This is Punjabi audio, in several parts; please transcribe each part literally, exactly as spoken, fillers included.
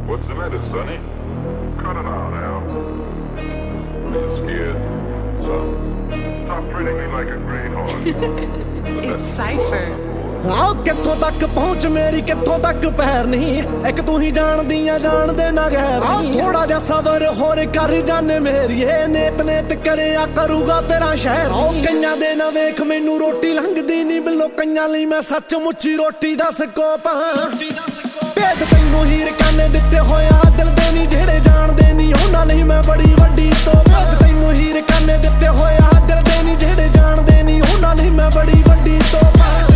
What's the matter, Sonny? Cut it out, Al. Are you scared? So, stop treating me like a greenhorn. It's Cypher. ਆਓ ਕਿੱਥੋਂ ਤੱਕ ਪਹੁੰਚ ਮੇਰੀ ਕਿੱਥੋਂ ਤੱਕ ਪੈਰ ਨਹੀਂ ਇੱਕ ਤੂੰ ਹੀ ਜਾਣਦੀਆਂ ਜਾਣਦੇ ਨਾ ਗੈਰ ਆਓ ਥੋੜਾ ਜਿਹਾ ਸਬਰ ਹੋਰ ਕਰ ਜਾਨੇ ਮੇਰੀਏ ਨੇਤ ਨੇਤ ਕਰਿਆ ਕਰੂਗਾ ਤੇਰਾ ਸ਼ਹਿਰ ਆਓ ਕਈਆਂ ਦੇ ਨਾ ਵੇਖ ਮੈਨੂੰ ਰੋਟੀ ਲੰਘਦੀ ਨਹੀਂ ਬਿੱਲੋ ਕਈਆਂ ਲਈ ਮੈਂ ਸੱਚ ਮੁੱਚੀ ਰੋਟੀ ਦਾ ਸਕੋਪ ਭੇਦ ਤੈਨੂੰ ਹੀਰ ਕਾਨੇ ਦਿੱਤੇ ਹੋਇਆ ਦਿਲ ਦੇ ਨਹੀਂ ਜਿਹੜੇ ਜਾਣਦੇ ਨਹੀਂ ਉਹਨਾਂ ਲਈ ਮੈਂ ਬੜੀ ਵੱਡੀ ਤੋਪ ਭੇਦ ਤੈਨੂੰ ਹੀਰ ਕਾਨੇ ਦਿੱਤੇ ਹੋਇਆ ਦਿਲ ਦੇ ਨਹੀਂ ਜਿਹੜੇ ਜਾਣਦੇ ਨਹੀਂ ਉਹਨਾਂ ਲਈ ਮੈਂ ਬੜੀ ਵੱਡੀ ਤੋਪ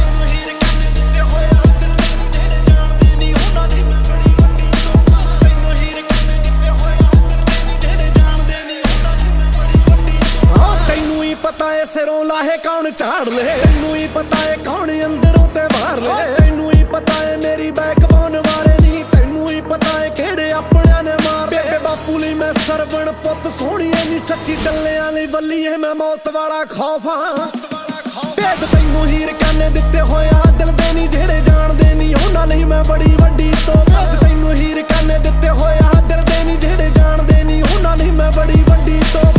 ਪਤਾ ਏ ਸਿਰੋਂ ਲਾਹੇ ਕੌਣ ਝਾੜ ਲੈ ਤੈਨੂੰ ਹੀ ਪਤਾ ਏ ਕੌਣ ਅੰਦਰੋਂ ਤੇ ਬਾਹਰ ਲੈ ਤੈਨੂੰ ਹੀ ਪਤਾ ਏ ਮੇਰੀ ਬੈਕਬੋਨ ਬਾਰੇ ਨਹੀਂ ਤੈਨੂੰ ਹੀ ਪਤਾ ਏ ਕਿਹੜੇ ਆਪਣਿਆਂ ਨੇ ਮਾਰ ਬੇਬੇ ਬਾਪੂ ਲਈ ਮੈਂ ਸਰਵਣ ਪੁੱਤ ਸੋਹਣੀਏ ਨਹੀਂ ਸੱਚੀ ਡੱਲਿਆਂ ਲਈ ਵੱਲੀਏ ਮੈਂ ਮੌਤ ਵਾਲਾ ਖੌਫਾਂ ਭੇਦ ਤੈਨੂੰ ਹੀਰ ਕਾਨੇ ਦਿੱਤੇ ਹੋਇਆ ਦਿਲ ਦੇ ਨਹੀਂ ਜਿਹੜੇ ਜਾਣਦੇ ਨਹੀਂ ਉਹਨਾਂ ਲਈ ਮੈਂ ਬੜੀ ਵੱਡੀ ਤੋਪ ਭੇਦ ਤੈਨੂੰ ਹੀਰ ਕਾਨੇ ਦਿੱਤੇ ਹੋਇਆ ਦਿਲ ਦੇ ਨਹੀਂ ਜਿਹੜੇ ਜਾਣਦੇ ਨਹੀਂ ਉਹਨਾਂ ਲਈ ਮੈਂ ਬੜੀ ਵੱਡੀ ਤੋਪ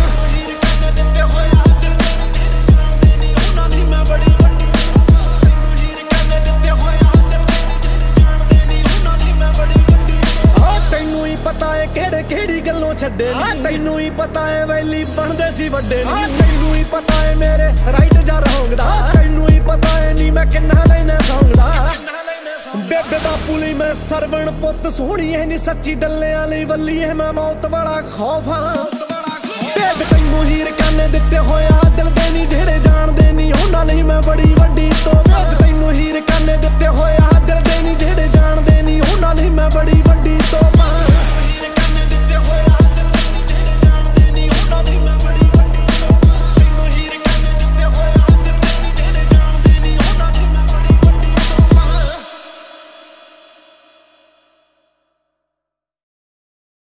ਕਿਹੜੀ ਗੱਲੋਂ ਛੱਡੇ ਨੀ ਤੈਨੂੰ ਹੀ ਪਤਾ ਏ ਵੈਲੀ ਬਣਦੇ ਸੀ ਵੱਡੇ ਨੀ ਤੈਨੂੰ ਹੀ ਪਤਾ ਏ ਮੇਰੇ ਰਾਈਟ ਜਾ ਰੋਂਗਦਾ ਤੈਨੂੰ ਹੀ ਪਤਾ ਏ ਨੀ ਮੈਂ ਕਿੰਨਾ ਲੈਣਾ ਸੌਂਗਦਾ ਬੇਬੇ ਬਾਪੂ ਲਈ ਮੈਂ ਸਰਵਣ ਪੁੱਤ ਸੋਹਣੀਏ ਨੀ ਸੱਚੀ ਦੱਲਿਆਂ ਲਈ ਵੱਲੀਏ ਮੈਂ ਮੌਤ ਵਾਲਾ ਖੌਫਾਂ ਭੇਦ ਤੈਨੂੰ ਹੀਰ ਕਾਨੇ ਦਿੱਤੇ ਹੋਇਆ ਦਿਲ ਦੇ ਨਹੀਂ ਜਿਹੜੇ ਜਾਣਦੇ ਨਹੀਂ ਉਹਨਾਂ ਲਈ ਮੈਂ ਬੜੀ ਵੱਡੀ ਤੋਪ ਭੇਦ ਤੈਨੂੰ ਹੀਰ ਕਾਨੇ ਦਿੱਤੇ ਹੋਇਆ ਦਿਲ ਦੇ ਨਹੀਂ ਜਿਹੜੇ ਜਾਣਦੇ ਨਹੀਂ ਉਹਨਾਂ ਲਈ ਮੈਂ ਬੜੀ ਵੱਡੀ